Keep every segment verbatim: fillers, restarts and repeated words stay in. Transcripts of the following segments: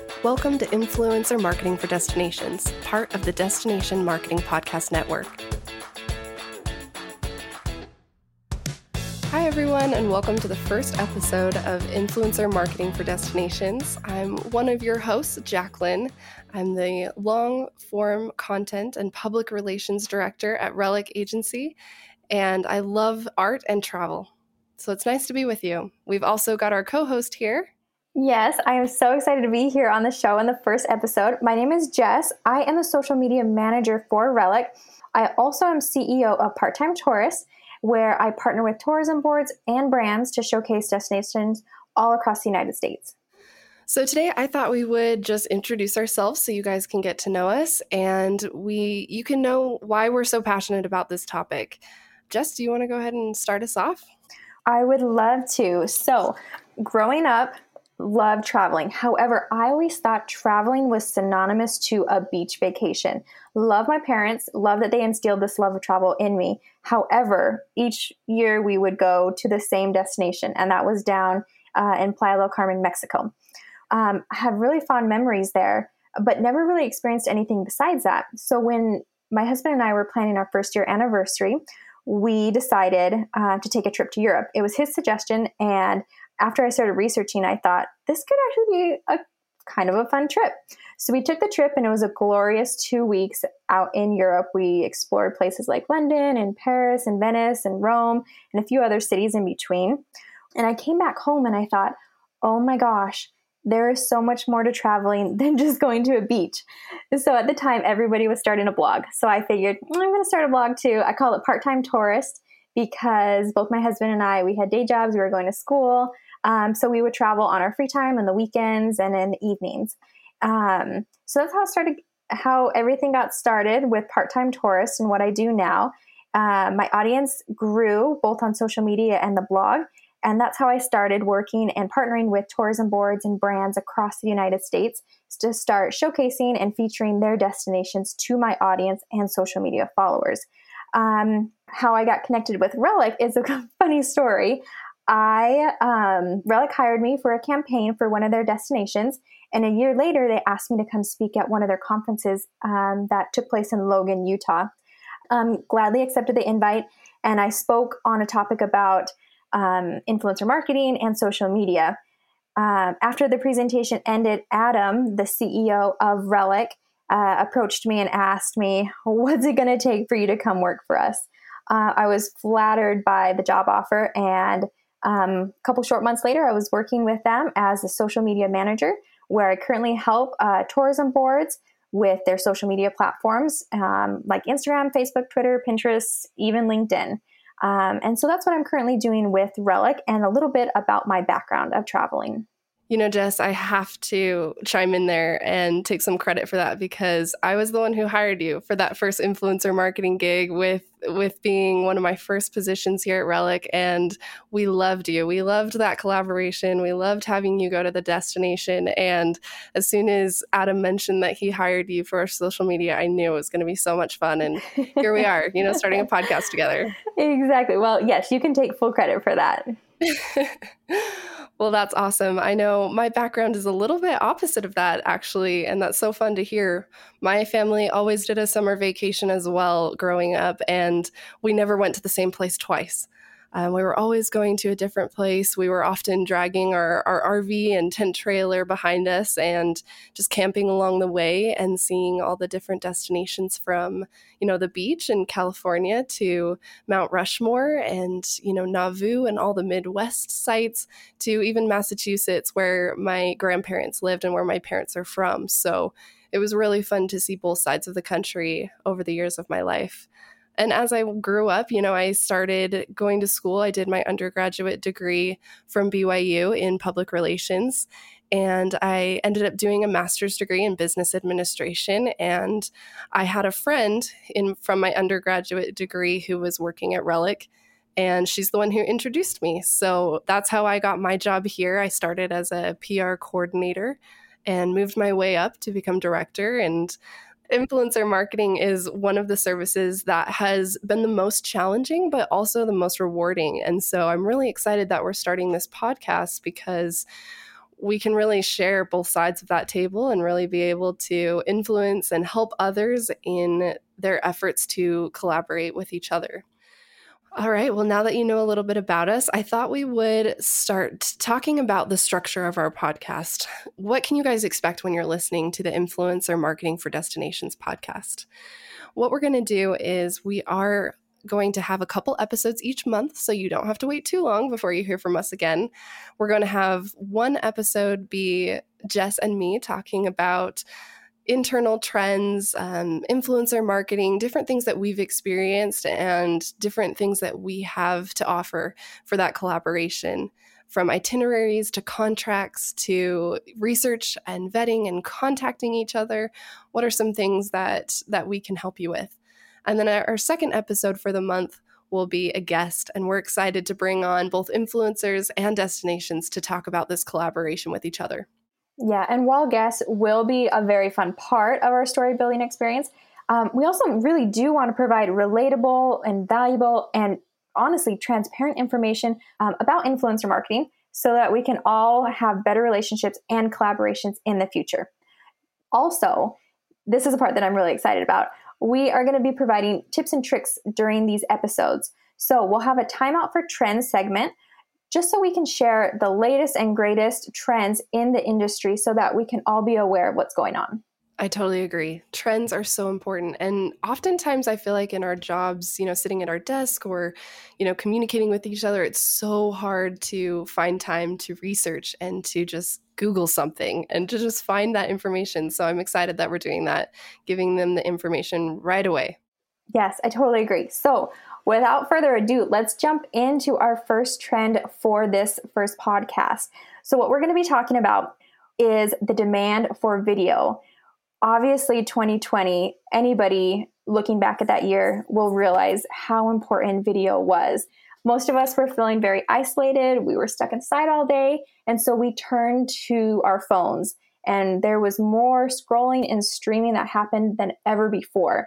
Welcome to Influencer Marketing for Destinations, part of the Destination Marketing Podcast Network. Hi, everyone, and welcome to the first episode of Influencer Marketing for Destinations. I'm one of your hosts, Jacqueline. I'm the long-form content and public relations director at Relic Agency, and I love art and travel. So it's nice to be with you. We've also got our co-host here. Yes, I am so excited to be here on the show in the first episode. My name is Jess. I am the social media manager for Relic. I also am C E O of Part-Time Tourist, where I partner with tourism boards and brands to showcase destinations all across the United States. So today I thought we would just introduce ourselves so you guys can get to know us and we you can know why we're so passionate about this topic. Jess, do you want to go ahead and start us off? I would love to. So growing up, loved traveling. However, I always thought traveling was synonymous to a beach vacation. Love my parents, love that they instilled this love of travel in me. However, each year we would go to the same destination, and that was down uh, in Playa del Carmen, Mexico. Um, I have really fond memories there, but never really experienced anything besides that. So when my husband and I were planning our first year anniversary, we decided uh, to take a trip to Europe. It was his suggestion, and after I started researching, I thought this could actually be a kind of a fun trip. So we took the trip, and it was a glorious two weeks out in Europe. We explored places like London and Paris and Venice and Rome and a few other cities in between. And I came back home and I thought, oh my gosh, there is so much more to traveling than just going to a beach. So at the time, everybody was starting a blog. So I figured, well, I'm going to start a blog too. I call it Part-Time Tourist because both my husband and I, we had day jobs, we were going to school. Um, so we would travel on our free time on the weekends and in the evenings. Um, so that's how it started, how everything got started with Part-Time Tourist and what I do now. Uh, my audience grew both on social media and the blog. And that's how I started working and partnering with tourism boards and brands across the United States to start showcasing and featuring their destinations to my audience and social media followers. Um, how I got connected with Relic is a funny story. I, um, Relic hired me for a campaign for one of their destinations. And a year later, they asked me to come speak at one of their conferences um, that took place in Logan, Utah. Um, gladly accepted the invite. And I spoke on a topic about um, influencer marketing and social media. Um, after the presentation ended, Adam, the C E O of Relic, uh, approached me and asked me, what's it going to take for you to come work for us? Uh, I was flattered by the job offer, and Um, a couple short months later, I was working with them as a social media manager, where I currently help uh, tourism boards with their social media platforms um, like Instagram, Facebook, Twitter, Pinterest, even LinkedIn. Um, and so that's what I'm currently doing with Relic, and a little bit about my background of traveling. You know, Jess, I have to chime in there and take some credit for that because I was the one who hired you for that first influencer marketing gig with with being one of my first positions here at Relic. And we loved you. We loved that collaboration. We loved having you go to the destination. And as soon as Adam mentioned that he hired you for our social media, I knew it was going to be so much fun. And here we are, you know, starting a podcast together. Exactly. Well, yes, you can take full credit for that. Well, that's awesome. I know my background is a little bit opposite of that, actually, and that's so fun to hear. My family always did a summer vacation as well growing up, and we never went to the same place twice. Um, we were always going to a different place. We were often dragging our, our R V and tent trailer behind us and just camping along the way and seeing all the different destinations from, you know, the beach in California to Mount Rushmore and, you know, Nauvoo and all the Midwest sites to even Massachusetts where my grandparents lived and where my parents are from. So it was really fun to see both sides of the country over the years of my life. And as I grew up, you know, I started going to school. I did my undergraduate degree from B Y U in public relations, and I ended up doing a master's degree in business administration. And I had a friend in from my undergraduate degree who was working at Relic, and she's the one who introduced me. So that's how I got my job here. I started as a P R coordinator and moved my way up to become director. And influencer marketing is one of the services that has been the most challenging, but also the most rewarding. And so I'm really excited that we're starting this podcast because we can really share both sides of that table and really be able to influence and help others in their efforts to collaborate with each other. All right. Well, now that you know a little bit about us, I thought we would start talking about the structure of our podcast. What can you guys expect when you're listening to the Influencer Marketing for Destinations podcast? What we're going to do is we are going to have a couple episodes each month, so you don't have to wait too long before you hear from us again. We're going to have one episode be Jess and me talking about internal trends, um, influencer marketing, different things that we've experienced and different things that we have to offer for that collaboration, from itineraries to contracts to research and vetting and contacting each other. What are some things that that we can help you with? And then our second episode for the month will be a guest, and we're excited to bring on both influencers and destinations to talk about this collaboration with each other. Yeah, and while guests will be a very fun part of our story building experience, um, we also really do want to provide relatable and valuable and honestly transparent information um, about influencer marketing so that we can all have better relationships and collaborations in the future. Also, this is a part that I'm really excited about. We are going to be providing tips and tricks during these episodes. So we'll have a timeout for trends segment, just so we can share the latest and greatest trends in the industry so that we can all be aware of what's going on. I totally agree. Trends are so important. And oftentimes I feel like in our jobs, you know, sitting at our desk or, you know, communicating with each other, it's so hard to find time to research and to just Google something and to just find that information. So I'm excited that we're doing that, giving them the information right away. Yes, I totally agree. So without further ado, let's jump into our first trend for this first podcast. So what we're going to be talking about is the demand for video. Obviously, twenty twenty, anybody looking back at that year will realize how important video was. Most of us were feeling very isolated. We were stuck inside all day. And so we turned to our phones, and there was more scrolling and streaming that happened than ever before.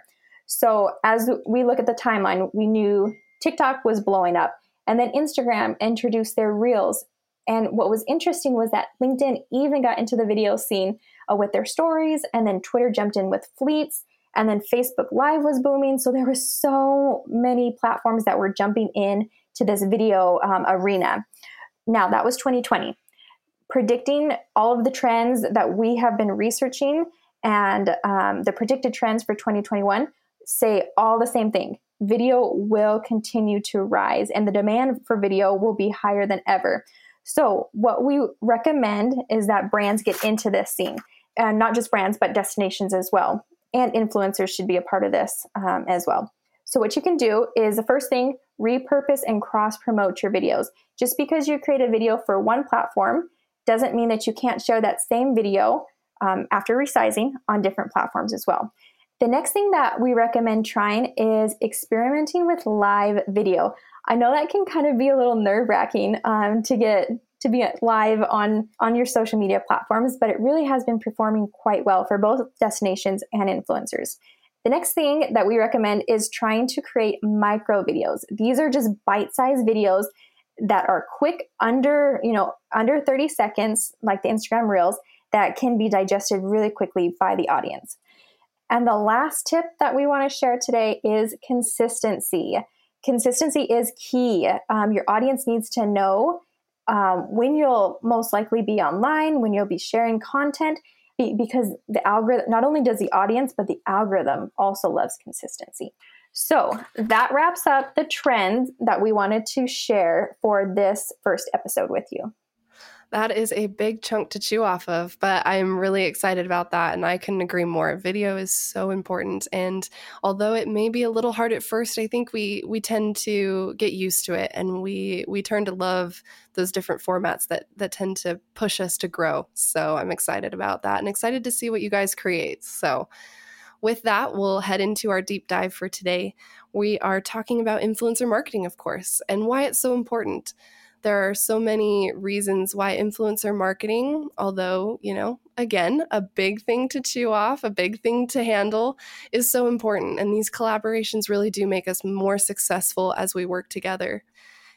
So as we look at the timeline, we knew TikTok was blowing up, and then Instagram introduced their Reels. And what was interesting was that LinkedIn even got into the video scene uh, with their stories, and then Twitter jumped in with Fleets, and then Facebook Live was booming. So there were so many platforms that were jumping in to this video um, arena. Now, that was twenty twenty. Predicting all of the trends that we have been researching and um, the predicted trends for twenty twenty-one say all the same thing. Video will continue to rise, and the demand for video will be higher than ever. So what we recommend is that brands get into this scene, and not just brands, but destinations as well. And influencers should be a part of this um, as well. So what you can do is, the first thing, repurpose and cross-promote your videos. Just because you create a video for one platform doesn't mean that you can't share that same video um, after resizing on different platforms as well. The next thing that we recommend trying is experimenting with live video. I know that can kind of be a little nerve-wracking um, to get to be live on, on your social media platforms, but it really has been performing quite well for both destinations and influencers. The next thing that we recommend is trying to create micro videos. These are just bite-sized videos that are quick, under, you know, under thirty seconds, like the Instagram Reels, that can be digested really quickly by the audience. And the last tip that we want to share today is consistency. Consistency is key. Um, your audience needs to know um, when you'll most likely be online, when you'll be sharing content, because the algorithm, not only does the audience, but the algorithm also loves consistency. So that wraps up the trends that we wanted to share for this first episode with you. That is a big chunk to chew off of, but I'm really excited about that, and I couldn't agree more. Video is so important, and although it may be a little hard at first, I think we we tend to get used to it, and we we turn to love those different formats that that tend to push us to grow. So I'm excited about that, and excited to see what you guys create. So with that, we'll head into our deep dive for today. We are talking about influencer marketing, of course, and why it's so important. There are so many reasons why influencer marketing, although, you know, again, a big thing to chew off, a big thing to handle, is so important. And these collaborations really do make us more successful as we work together.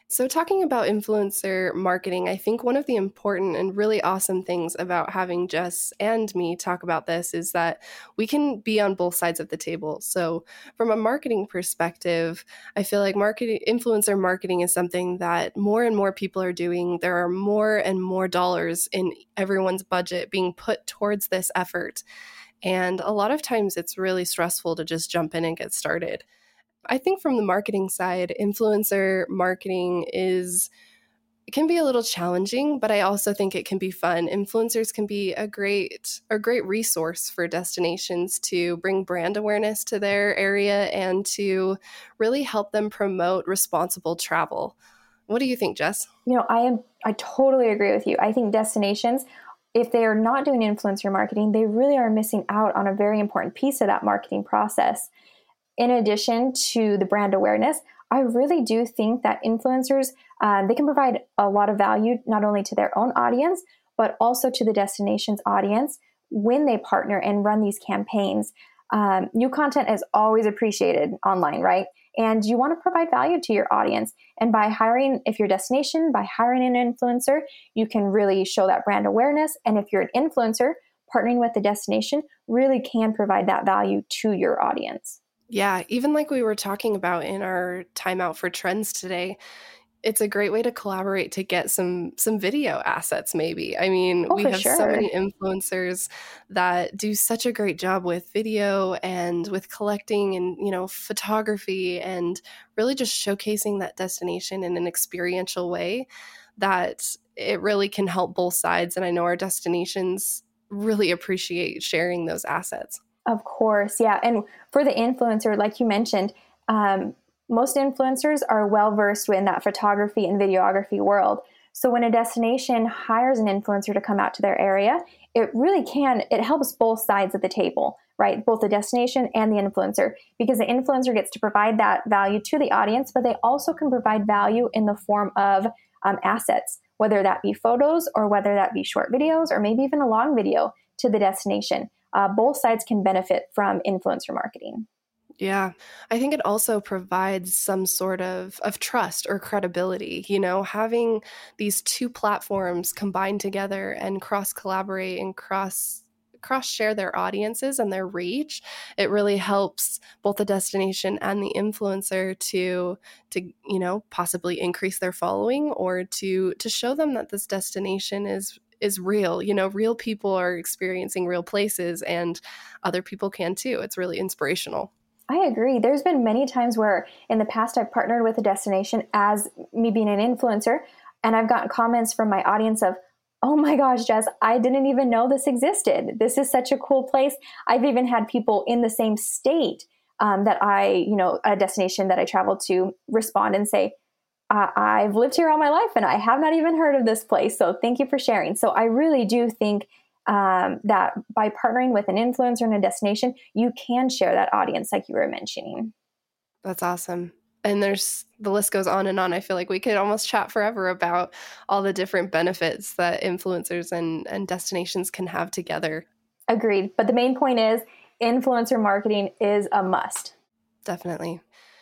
So, talking about influencer marketing, I think one of the important and really awesome things about having Jess and me talk about this is that we can be on both sides of the table. So, from a marketing perspective, I feel like marketing, influencer marketing is something that more and more people are doing. There are more and more dollars in everyone's budget being put towards this effort. And a lot of times it's really stressful to just jump in and get started. I think from the marketing side, influencer marketing is it can be a little challenging, but I also think it can be fun. Influencers can be a great a great resource for destinations to bring brand awareness to their area and to really help them promote responsible travel. What do you think, Jess? You know, I am I totally agree with you. I think destinations, if they are not doing influencer marketing, they really are missing out on a very important piece of that marketing process. In addition to the brand awareness, I really do think that influencers, uh, they can provide a lot of value, not only to their own audience, but also to the destination's audience when they partner and run these campaigns. Um, new content is always appreciated online, right? And you want to provide value to your audience. And by hiring, if you're a destination, by hiring an influencer, you can really show that brand awareness. And if you're an influencer, partnering with the destination really can provide that value to your audience. Yeah, even like we were talking about in our timeout for trends today, it's a great way to collaborate to get some some video assets maybe. I mean, Oh, we for have so sure. many influencers that do such a great job with video and with collecting and, you know, photography and really just showcasing that destination in an experiential way that it really can help both sides. And I know our destinations really appreciate sharing those assets. Of course, yeah. And for the influencer, like you mentioned, um, most influencers are well versed in that photography and videography world. So when a destination hires an influencer to come out to their area, it really can, it helps both sides of the table, right? Both the destination and the influencer, because the influencer gets to provide that value to the audience, but they also can provide value in the form of um, assets, whether that be photos or whether that be short videos or maybe even a long video to the destination. Uh, both sides can benefit from influencer marketing. Yeah, I think it also provides some sort of, of trust or credibility. You know, having these two platforms combined together and cross collaborate and cross cross share their audiences and their reach, it really helps both the destination and the influencer to to you know possibly increase their following or to to show them that this destination is is real. You know, real people are experiencing real places and other people can too. It's really inspirational. I agree. There's been many times where in the past I've partnered with a destination as me being an influencer, and I've gotten comments from my audience of, oh my gosh, Jess, I didn't even know this existed. This is such a cool place. I've even had people in the same state um, that I, you know, a destination that I traveled to respond and say, I- I've lived here all my life and I have not even heard of this place. So thank you for sharing. So I really do think um, that by partnering with an influencer in a destination, you can share that audience like you were mentioning. That's awesome. And there's the list goes on and on. I feel like we could almost chat forever about all the different benefits that influencers and, and destinations can have together. Agreed. But the main point is influencer marketing is a must. Definitely.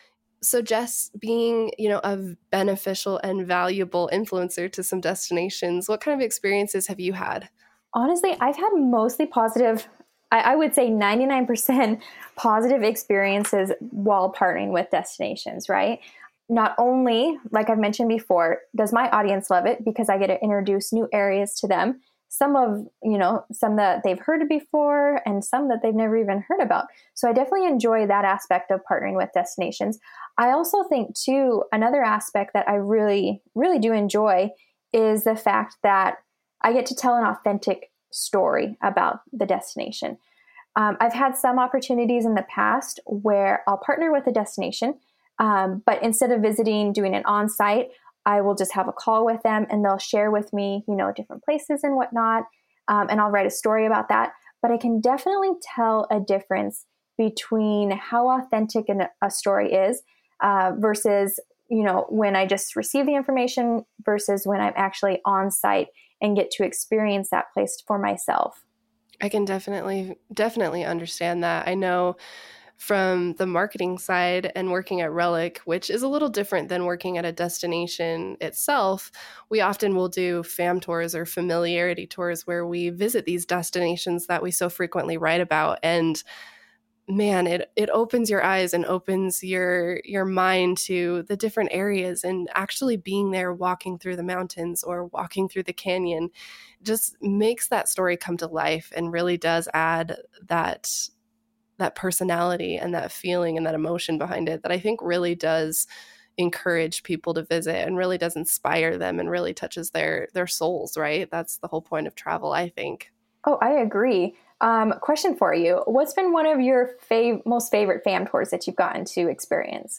So Jess, being, you know, a beneficial and valuable influencer to some destinations, what kind of experiences have you had? Honestly, I've had mostly positive, I, I would say ninety-nine percent positive experiences while partnering with destinations, right? Not only, like I've mentioned before, does my audience love it because I get to introduce new areas to them. Some of, you know, some that they've heard of before and some that they've never even heard about. So I definitely enjoy that aspect of partnering with destinations. I also think too, another aspect that I really, really do enjoy is the fact that I get to tell an authentic story about the destination. Um, I've had some opportunities in the past where I'll partner with a destination, um, but instead of visiting, doing it on site, I will just have a call with them and they'll share with me, you know, different places and whatnot. Um, and I'll write a story about that. But I can definitely tell a difference between how authentic an, a story is uh, versus, you know, when I just receive the information versus when I'm actually on site and get to experience that place for myself. I can definitely, definitely understand that. I know from the marketing side and working at Relic, which is a little different than working at a destination itself, we often will do fam tours or familiarity tours where we visit these destinations that we so frequently write about. And man, it it opens your eyes and opens your your mind to the different areas, and actually being there, walking through the mountains or walking through the canyon just makes that story come to life and really does add that that personality and that feeling and that emotion behind it that I think really does encourage people to visit and really does inspire them and really touches their their souls, right? That's the whole point of travel, I think. Oh, I agree. Um, question for you. What's been one of your fav- most favorite fam tours that you've gotten to experience?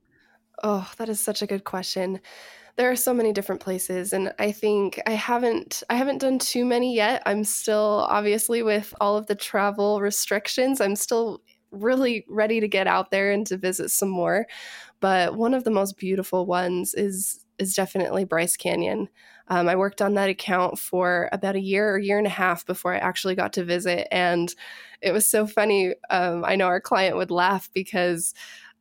Oh, that is such a good question. There are so many different places, and I think I haven't I haven't done too many yet. I'm still, obviously, with all of the travel restrictions, I'm still really ready to get out there and to visit some more. But one of the most beautiful ones is is definitely Bryce Canyon. Um, I worked on that account for about a year or year and a half before I actually got to visit, and it was so funny. Um, I know our client would laugh because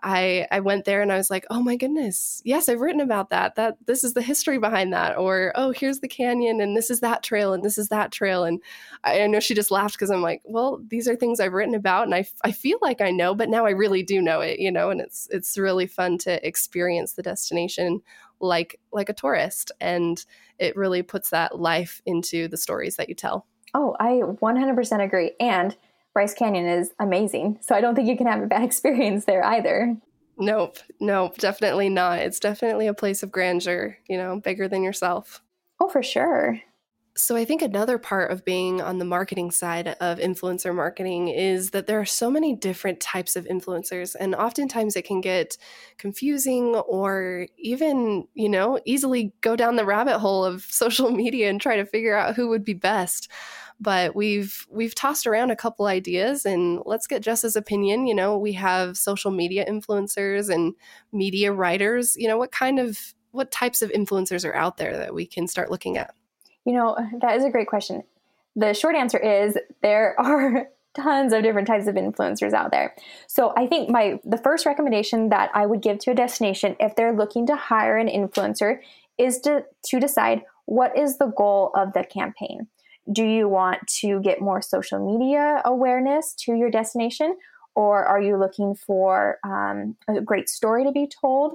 I I went there and I was like, oh my goodness, yes, I've written about that. That this is the history behind that, or oh, here's the canyon, and this is that trail, and this is that trail, and I, I know she just laughed because I'm like, well, these are things I've written about, and I I feel like I know, but now I really do know it, you know, and it's it's really fun to experience the destination like like a tourist, and it really puts that life into the stories that you tell. Oh, I one hundred percent agree. And Bryce Canyon is amazing. So I don't think you can have a bad experience there either. Nope, nope, definitely not. It's definitely a place of grandeur, you know, bigger than yourself. Oh, for sure. So I think another part of being on the marketing side of influencer marketing is that there are so many different types of influencers, and oftentimes it can get confusing or even, you know, easily go down the rabbit hole of social media and try to figure out who would be best. But we've we've tossed around a couple ideas, and let's get Jess's opinion. You know, we have social media influencers and media writers. You know, what kind of what types of influencers are out there that we can start looking at? You know, that is a great question. The short answer is there are tons of different types of influencers out there. So I think my the first recommendation that I would give to a destination if they're looking to hire an influencer is to, to decide what is the goal of the campaign. Do you want to get more social media awareness to your destination? Or are you looking for um, a great story to be told?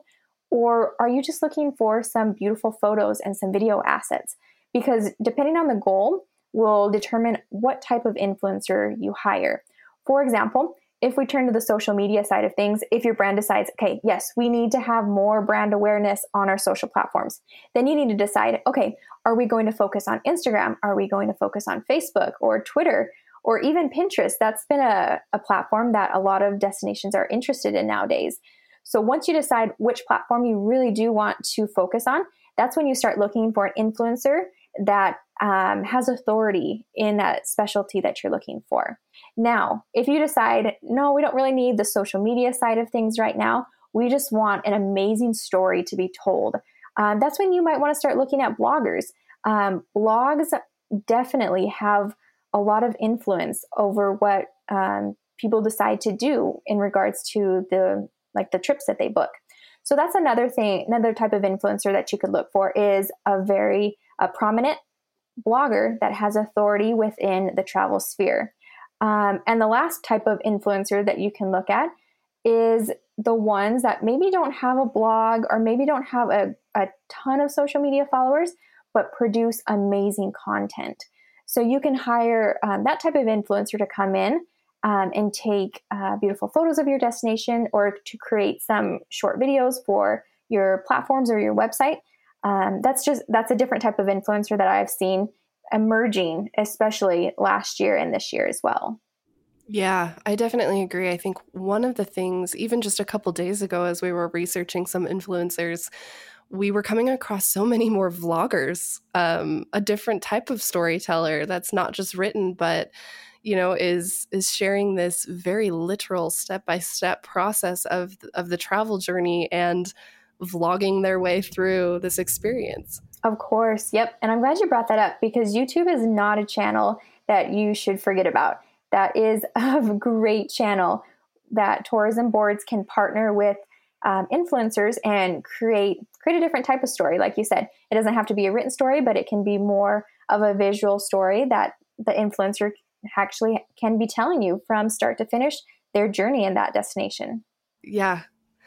Or are you just looking for some beautiful photos and some video assets? Because depending on the goal will determine what type of influencer you hire. For example, if we turn to the social media side of things, if your brand decides, okay, yes, we need to have more brand awareness on our social platforms, then you need to decide, okay, are we going to focus on Instagram? Are we going to focus on Facebook or Twitter or even Pinterest? That's been a, a platform that a lot of destinations are interested in nowadays. So once you decide which platform you really do want to focus on, that's when you start looking for an influencer that um, has authority in that specialty that you're looking for. Now, if you decide, no, we don't really need the social media side of things right now, we just want an amazing story to be told, um, that's when you might want to start looking at bloggers. Um, blogs definitely have a lot of influence over what um, people decide to do in regards to the like the trips that they book. So that's another thing, another type of influencer that you could look for is a very a prominent blogger that has authority within the travel sphere. Um, and the last type of influencer that you can look at is the ones that maybe don't have a blog or maybe don't have a, a ton of social media followers, but produce amazing content. So you can hire um, that type of influencer to come in um, and take uh, beautiful photos of your destination or to create some short videos for your platforms or your website. Um, that's just, that's a different type of influencer that I've seen emerging, especially last year and this year as well. Yeah, I definitely agree. I think one of the things, even just a couple days ago, as we were researching some influencers, we were coming across so many more vloggers, um, a different type of storyteller that's not just written, but you know, is is sharing this very literal step-by-step process of of the travel journey and vlogging their way through this experience. Of course. Yep. And I'm glad you brought that up because YouTube is not a channel that you should forget about. That is a great channel. that tourism boards can partner with um, influencers and create create a different type of story. Like you said, it doesn't have to be a written story, but it can be more of a visual story that the influencer actually can be telling you from start to finish their journey in that destination. Yeah.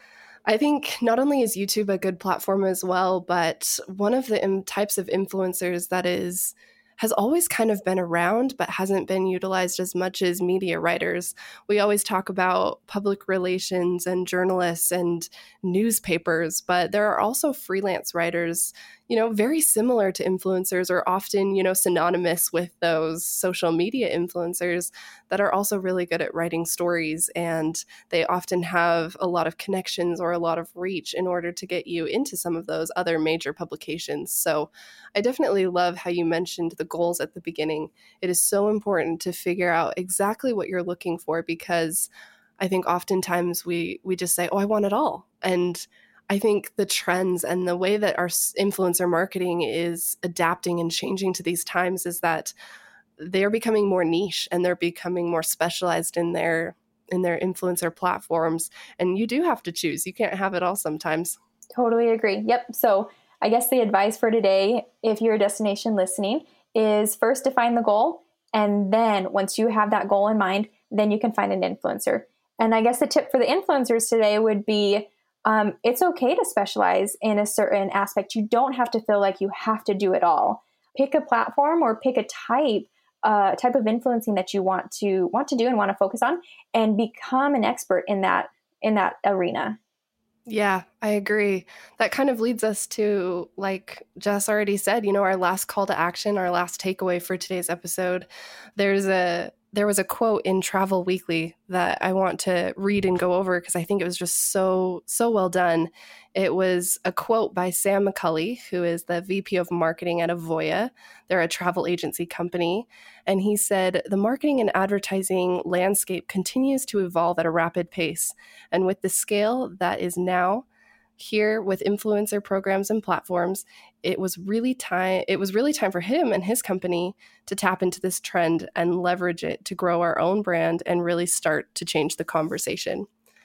I think not only is YouTube a good platform as well, but one of the im- types of influencers that is has always kind of been around, but hasn't been utilized as much as media writers. We always talk about public relations and journalists and newspapers, but there are also freelance writers, you know, very similar to influencers or often, you know, synonymous with those social media influencers that are also really good at writing stories. And they often have a lot of connections or a lot of reach in order to get you into some of those other major publications. So I definitely love how you mentioned the goals at the beginning. It is so important to figure out exactly what you're looking for, because I think oftentimes we we just say, oh, I want it all. And I think the trends and the way that our influencer marketing is adapting and changing to these times is that they're becoming more niche and they're becoming more specialized in their in their influencer platforms. And you do have to choose. You can't have it all sometimes. Totally agree. Yep. So I guess the advice for today, if you're a destination listening, is first define the goal. And then once you have that goal in mind, then you can find an influencer. And I guess the tip for the influencers today would be, um, it's okay to specialize in a certain aspect. You don't have to feel like you have to do it all. Pick a platform or pick a type, uh, type of influencing that you want to want to do and want to focus on, and become an expert in that in that arena. Yeah, I agree. That kind of leads us to, like Jess already said, you know, our last call to action, our last takeaway for today's episode. There's a there was a quote in Travel Weekly that I want to read and go over because I think it was just so, so well done. It was a quote by Sam McCulley, who is the V P of marketing at Avoya. They're a travel agency company. And he said, the marketing and advertising landscape continues to evolve at a rapid pace. And with the scale that is now here with influencer programs and platforms, it was really time it was really time for him and his company to tap into this trend and leverage it to grow our own brand and really start to change the conversation.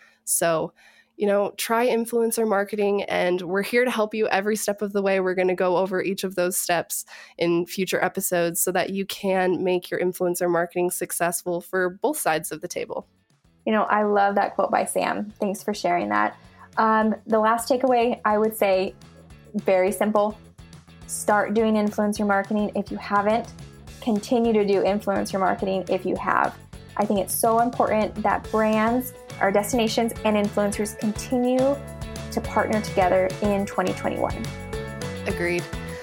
So, you know, try influencer marketing, and we're here to help you every step of the way. We're going to go over each of those steps in future episodes so that you can make your influencer marketing successful for both sides of the table. You know, I love that quote by Sam. Thanks for sharing that. Um, the last takeaway, I would say, very simple. Start doing influencer marketing if you haven't. Continue to do influencer marketing if you have. I think it's so important that brands, our destinations, and influencers continue to partner together in twenty twenty-one. Agreed.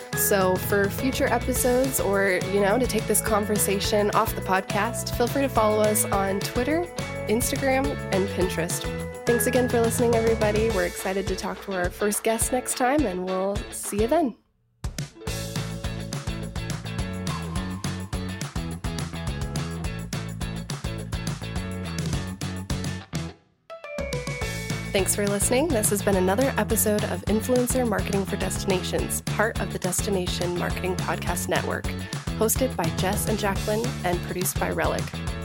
So for future episodes, or, you know, to take this conversation off the podcast, feel free to follow us on Twitter, Instagram, and Pinterest. Thanks again for listening, everybody. We're excited to talk to our first guest next time, and we'll see you then. Thanks for listening. This has been another episode of Influencer Marketing for Destinations, part of the Destination Marketing Podcast Network, hosted by Jess and Jacqueline and produced by Relic.